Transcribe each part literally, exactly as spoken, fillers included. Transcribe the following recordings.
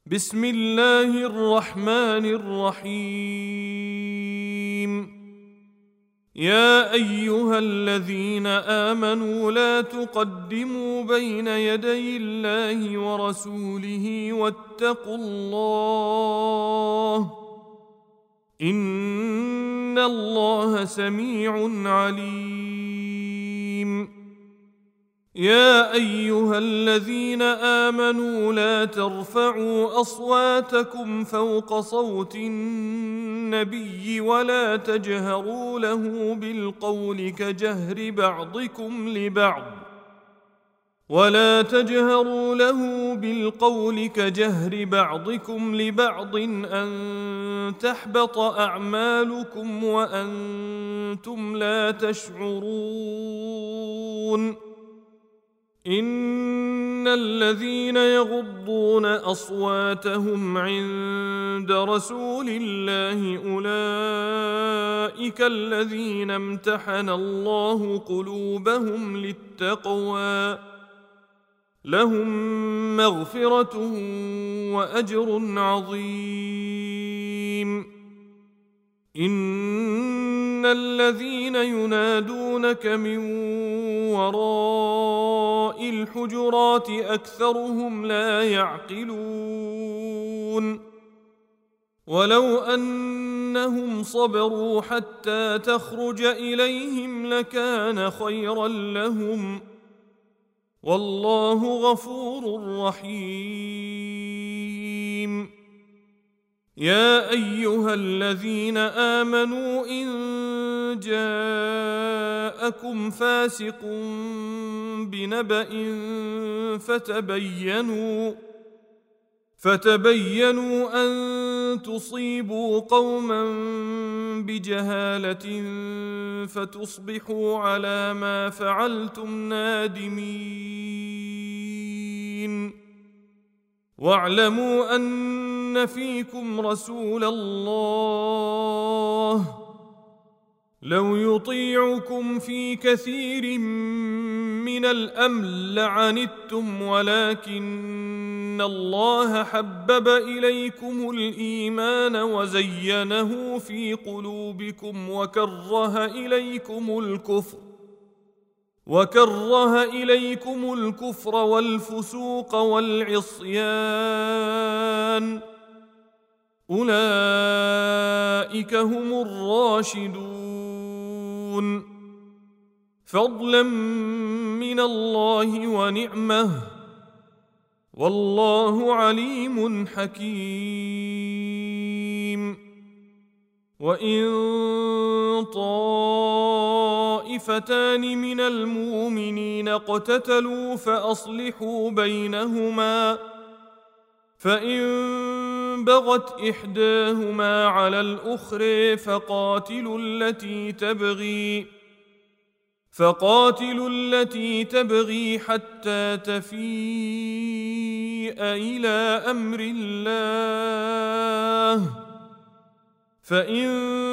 بسم الله الرحمن الرحيم. يا أيها الذين آمنوا لا تقدموا بين يدي الله ورسوله واتقوا الله إن الله سميع عليم. يا أيها الذين آمنوا لا ترفعوا أصواتكم فوق صوت النبي ولا تجهروا له بالقول كجهر بعضكم لبعض ولا تجهروا له بالقول كجهر بعضكم لبعض أن تحبط أعمالكم وأنتم لا تشعرون. إن الذين يغضون أصواتهم عند رسول الله أولئك الذين امتحن الله قلوبهم للتقوى لهم مغفرة وأجر عظيم. إن الذين ينادونك من وراء الحجرات أكثرهم لا يعقلون. ولو أنهم صبروا حتى تخرج إليهم لكان خيرا لهم والله غفور رحيم. يا أيها الذين آمنوا إن جاءكم فاسق بنبأ فتبينوا فتبينوا أن تصيبوا قوما بجهالة فتصبحوا على ما فعلتم نادمين. واعلموا أن فيكم رسول الله لو يطيعكم في كثير من الأمر لعنتم ولكن الله حبب إليكم الإيمان وزينه في قلوبكم وكره إليكم الكفر وكره إليكم الكفر والفسوق والعصيان أولئك هم الراشدون فضلا من الله ونعمه والله عليم حكيم. وإن طائفتان من المؤمنين اقتتلوا فأصلحوا بينهما فإن بغت إحداهما على الأخرى فقاتلوا التي تبغي فقاتلوا التي تبغي حتى تفيء إلى أمر الله فإن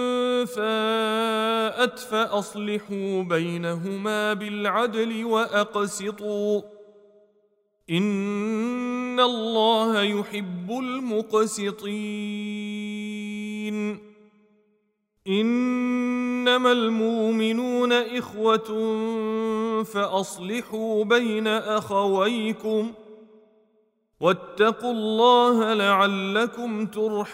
فاءت فأصلحوا بينهما بالعدل وأقسطوا إن الله يحب المقسطين. إنما المؤمنون إخوة فأصلحوا بين أخويكم واتقوا الله لعلكم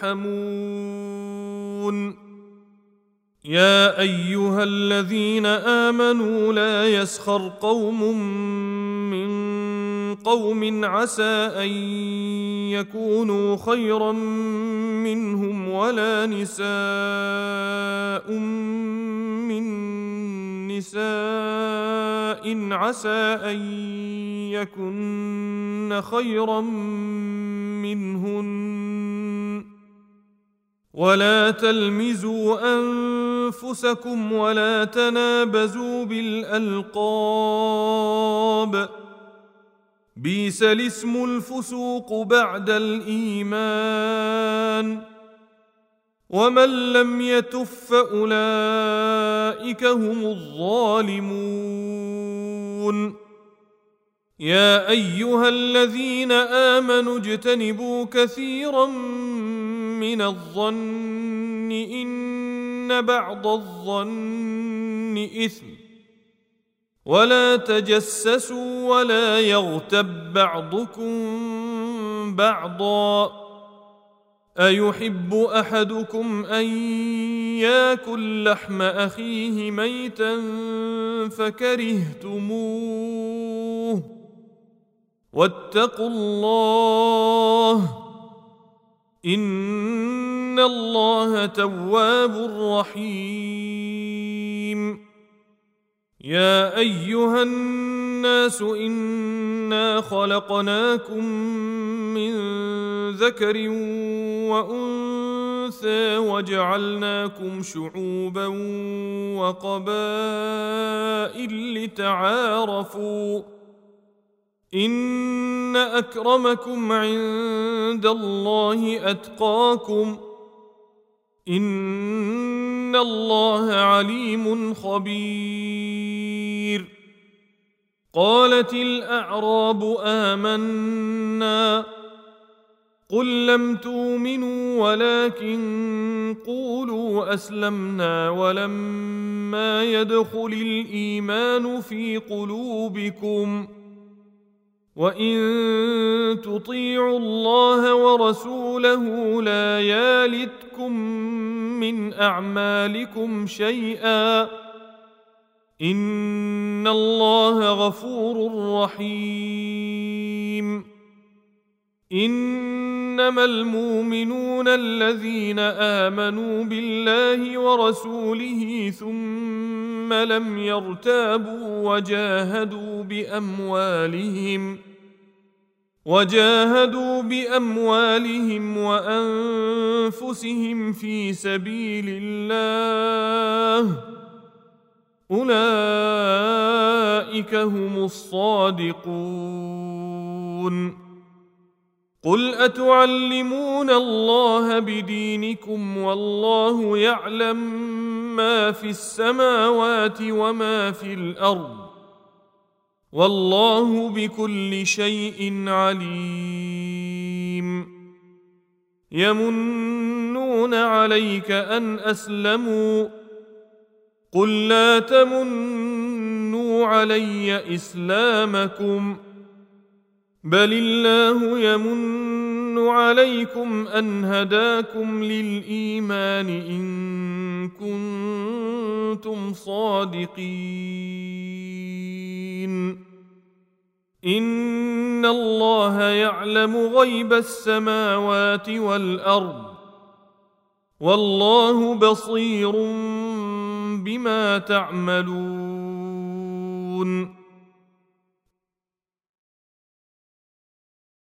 ترحمون. يا أيها الذين آمنوا لا يسخر قوم من قوم عسى أن يكونوا خيرا منهم ولا نساء من نساء عسى أن يكن خيرا منهن ولا تلمزوا أنفسكم ولا تنابزوا بالألقاب بئس الاسم الفسوق بعد الإيمان ومن لم يتب فأولئك هم الظالمون. يا أيها الذين آمنوا اجتنبوا كثيرا من الظن إن بعض الظن إثم ولا تجسسوا ولا يغتب بعضكم بعضا أيحب أحدكم أن يأكل لحم أخيه ميتا فكرهتموه واتقوا الله إن الله تواب رحيم يا أيها الناس إنا خلقناكم من ذكر وأنثى وجعلناكم شعوبا وقبائل لتعارفوا إن أكرمكم عند الله أتقاكم إن الله عليم خبير قالت الأعراب آمنا قل لم تؤمنوا ولكن قولوا أسلمنا ولما يدخل الإيمان في قلوبكم وإن تطيعوا الله ورسوله لا يالتكم من أعمالكم شيئا إن الله غفور رحيم إنما المؤمنون الذين آمنوا بالله ورسوله ثم لم يرتابوا وجاهدوا بأموالهم وجاهدوا بأموالهم وأنفسهم في سبيل الله أولئك هم الصادقون قل أتعلمون الله بدينكم والله يعلم ما في السماوات وما في الأرض والله بكل شيء عليم يمنون عليك أن أسلموا قل لا تمنوا علي إسلامكم بل الله يمن عليكم أن هداكم للإيمان إن كنتم صادقين إن الله يعلم غيب السماوات والأرض والله بصير بما تعملون